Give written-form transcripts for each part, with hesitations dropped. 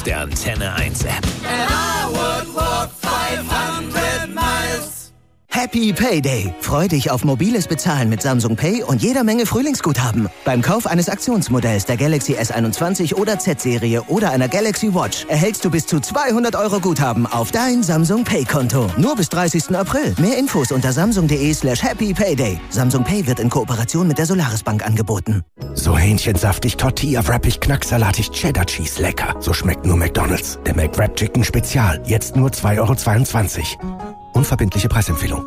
der Antenne 1 App. And I would walk 500 miles. Happy Payday. Freu dich auf mobiles Bezahlen mit Samsung Pay und jeder Menge Frühlingsguthaben. Beim Kauf eines Aktionsmodells der Galaxy S21 oder Z-Serie oder einer Galaxy Watch erhältst du bis zu 200 € Guthaben auf dein Samsung Pay-Konto. Nur bis 30. April. Mehr Infos unter samsung.de/Happy Payday. Samsung Pay wird in Kooperation mit der Solaris Bank angeboten. So hähnchensaftig, tortilla-wrappig, knacksalatig, Cheddar-Cheese, lecker. So schmeckt nur McDonald's. Der McWrap Chicken Spezial. Jetzt nur 2,22 €. Unverbindliche Preisempfehlung.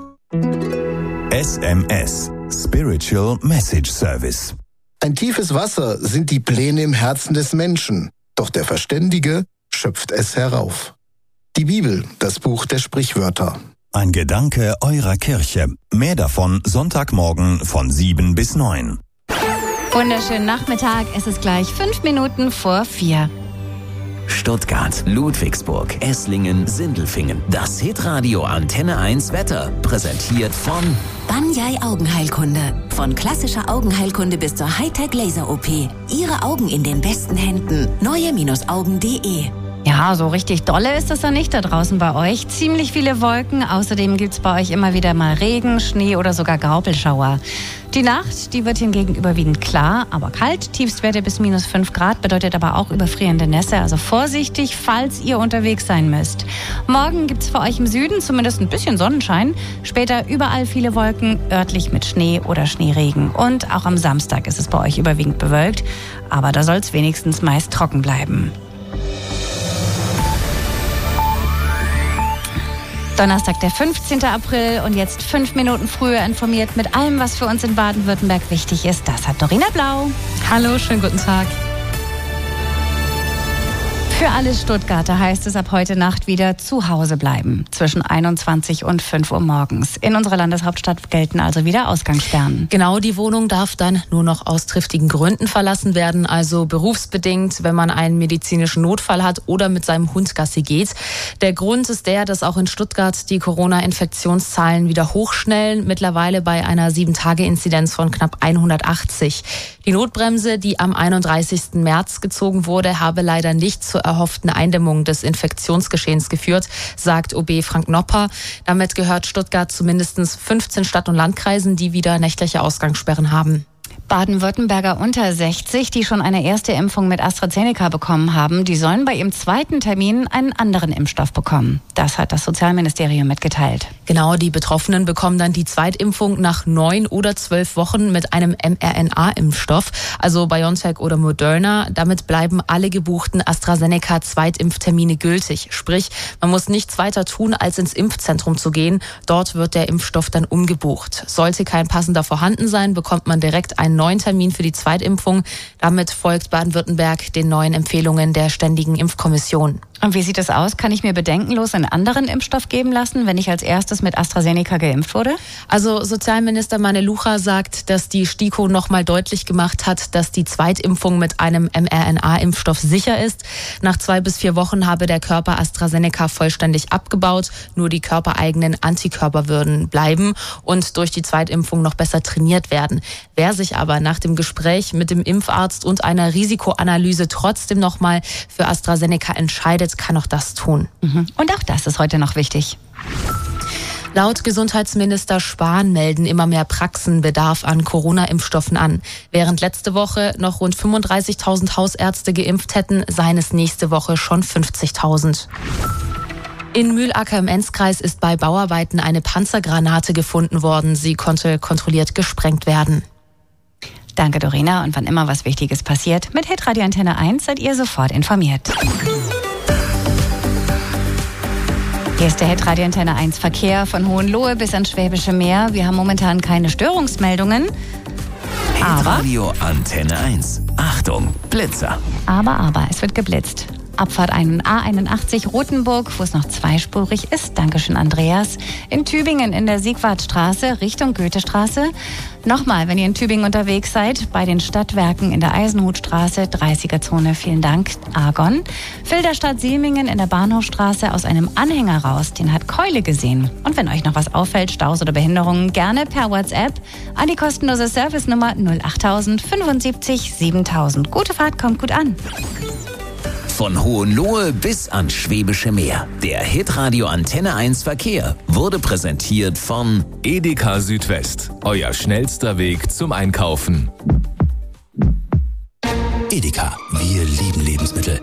SMS. Spiritual Message Service. Ein tiefes Wasser sind die Pläne im Herzen des Menschen. Doch der Verständige schöpft es herauf. Die Bibel, das Buch der Sprichwörter. Ein Gedanke eurer Kirche. Mehr davon Sonntagmorgen von 7 bis 9. Wunderschönen Nachmittag. Es ist gleich 5 Minuten vor 4. Stuttgart, Ludwigsburg, Esslingen, Sindelfingen. Das Hitradio Antenne 1 Wetter. Präsentiert von Banyai Augenheilkunde. Von klassischer Augenheilkunde bis zur Hightech-Laser-OP. Ihre Augen in den besten Händen. neue-augen.de. Ja, so richtig dolle ist das ja nicht da draußen bei euch. Ziemlich viele Wolken. Außerdem gibt's bei euch immer wieder mal Regen, Schnee oder sogar Graupelschauer. Die Nacht, die wird hingegen überwiegend klar, aber kalt. Tiefstwerte bis -5 Grad bedeutet aber auch überfrierende Nässe. Also vorsichtig, falls ihr unterwegs sein müsst. Morgen gibt's für euch im Süden zumindest ein bisschen Sonnenschein. Später überall viele Wolken, örtlich mit Schnee oder Schneeregen. Und auch am Samstag ist es bei euch überwiegend bewölkt. Aber da soll's wenigstens meist trocken bleiben. Donnerstag, der 15. April und jetzt 5 Minuten früher informiert mit allem, was für uns in Baden-Württemberg wichtig ist. Das hat Dorina Blau. Hallo, schönen guten Tag. Für alle Stuttgarter heißt es ab heute Nacht wieder zu Hause bleiben. Zwischen 21 und 5 Uhr morgens. In unserer Landeshauptstadt gelten also wieder Ausgangssperren. Genau, die Wohnung darf dann nur noch aus triftigen Gründen verlassen werden. Also berufsbedingt, wenn man einen medizinischen Notfall hat oder mit seinem Hund Gassi geht. Der Grund ist der, dass auch in Stuttgart die Corona-Infektionszahlen wieder hochschnellen. Mittlerweile bei einer 7-Tage-Inzidenz von knapp 180. Die Notbremse, die am 31. März gezogen wurde, habe leider nicht zur erhofften Eindämmung des Infektionsgeschehens geführt, sagt OB Frank Nopper. Damit gehört Stuttgart zu mindestens 15 Stadt- und Landkreisen, die wieder nächtliche Ausgangssperren haben. Baden-Württemberger unter 60, die schon eine erste Impfung mit AstraZeneca bekommen haben, die sollen bei ihrem zweiten Termin einen anderen Impfstoff bekommen. Das hat das Sozialministerium mitgeteilt. Genau, die Betroffenen bekommen dann die Zweitimpfung nach 9 oder 12 Wochen mit einem mRNA-Impfstoff, also BioNTech oder Moderna. Damit bleiben alle gebuchten AstraZeneca-Zweitimpftermine gültig. Sprich, man muss nichts weiter tun, als ins Impfzentrum zu gehen. Dort wird der Impfstoff dann umgebucht. Sollte kein passender vorhanden sein, bekommt man direkt einen neuen Termin für die Zweitimpfung. Damit folgt Baden-Württemberg den neuen Empfehlungen der Ständigen Impfkommission. Und wie sieht es aus? Kann ich mir bedenkenlos einen anderen Impfstoff geben lassen, wenn ich als erstes mit AstraZeneca geimpft wurde? Also Sozialminister Manelucha sagt, dass die STIKO nochmal deutlich gemacht hat, dass die Zweitimpfung mit einem mRNA-Impfstoff sicher ist. Nach 2 bis 4 Wochen habe der Körper AstraZeneca vollständig abgebaut. Nur die körpereigenen Antikörper würden bleiben und durch die Zweitimpfung noch besser trainiert werden. Wer sich aber nach dem Gespräch mit dem Impfarzt und einer Risikoanalyse trotzdem nochmal für AstraZeneca entscheidet, kann auch das tun. Und auch das ist heute noch wichtig. Laut Gesundheitsminister Spahn melden immer mehr Praxen Bedarf an Corona-Impfstoffen an. Während letzte Woche noch rund 35.000 Hausärzte geimpft hätten, seien es nächste Woche schon 50.000. In Mühlacker im Enzkreis ist bei Bauarbeiten eine Panzergranate gefunden worden. Sie konnte kontrolliert gesprengt werden. Danke, Dorina. Und wann immer was Wichtiges passiert, mit Hitradio Antenne 1 seid ihr sofort informiert. Hier ist der Hitradio Antenne 1 Verkehr von Hohenlohe bis ans Schwäbische Meer. Wir haben momentan keine Störungsmeldungen. Hitradio Antenne 1. Achtung, Blitzer. Aber, es wird geblitzt. Abfahrt A81 Rothenburg, wo es noch zweispurig ist. Dankeschön, Andreas. In Tübingen in der Siegwartstraße Richtung Goethestraße. Nochmal, wenn ihr in Tübingen unterwegs seid, bei den Stadtwerken in der Eisenhutstraße, 30er-Zone, vielen Dank, Argon. Filderstadt-Siemingen in der Bahnhofstraße aus einem Anhänger raus, den hat Keule gesehen. Und wenn euch noch was auffällt, Staus oder Behinderungen, gerne per WhatsApp an die kostenlose Servicenummer 08000 75 7000. Gute Fahrt, kommt gut an. Von Hohenlohe bis ans Schwäbische Meer. Der Hitradio Antenne 1 Verkehr wurde präsentiert von Edeka Südwest. Euer schnellster Weg zum Einkaufen. Edeka, wir lieben Lebensmittel.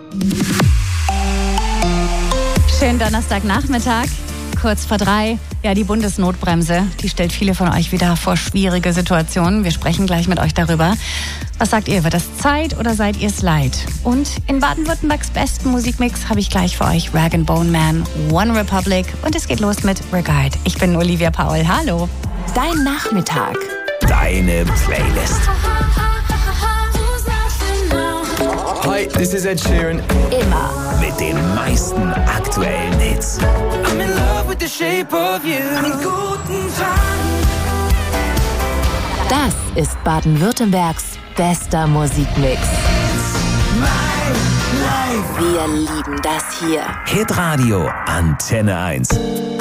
Schönen Donnerstagnachmittag, kurz vor 3. Ja, die Bundesnotbremse, die stellt viele von euch wieder vor schwierige Situationen. Wir sprechen gleich mit euch darüber. Was sagt ihr, wird das Zeit oder seid ihr es leid? Und in Baden-Württembergs besten Musikmix habe ich gleich für euch Rag & Bone Man, One Republic und es geht los mit Regard. Ich bin Olivia Paul, hallo. Dein Nachmittag. Deine Playlist. Hi, this is Ed Sheeran. Immer Mit den meisten aktuellen Hits. I'm in love with the shape of you. In guten Tagen. das ist Baden-Württembergs bester Musikmix. Wir lieben das hier. Hitradio Antenne 1.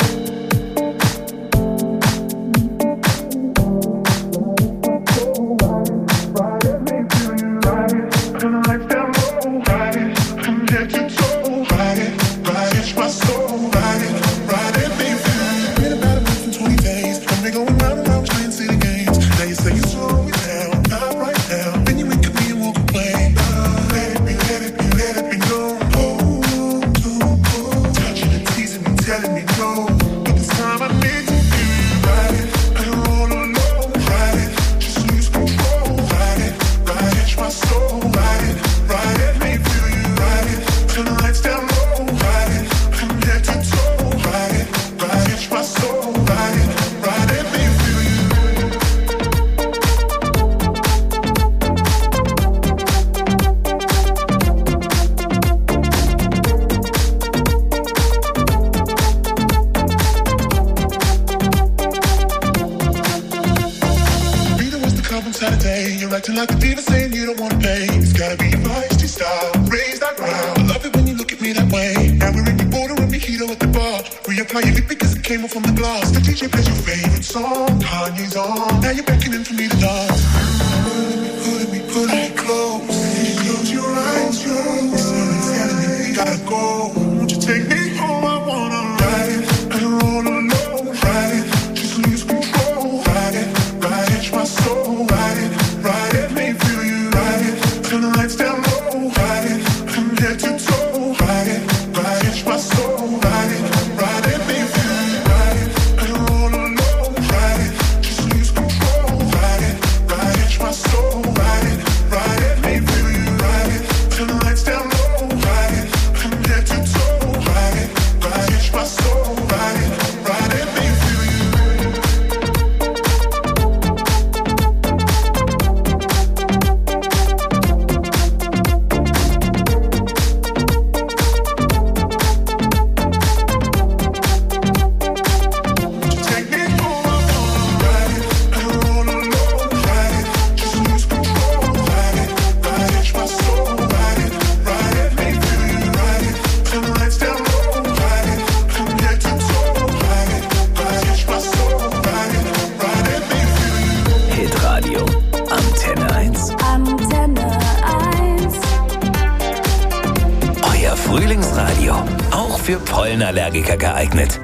Für Pollenallergiker geeignet.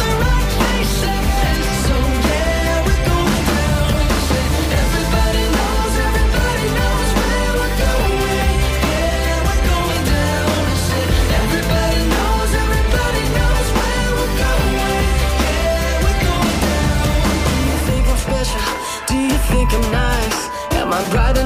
Everybody knows I'd rather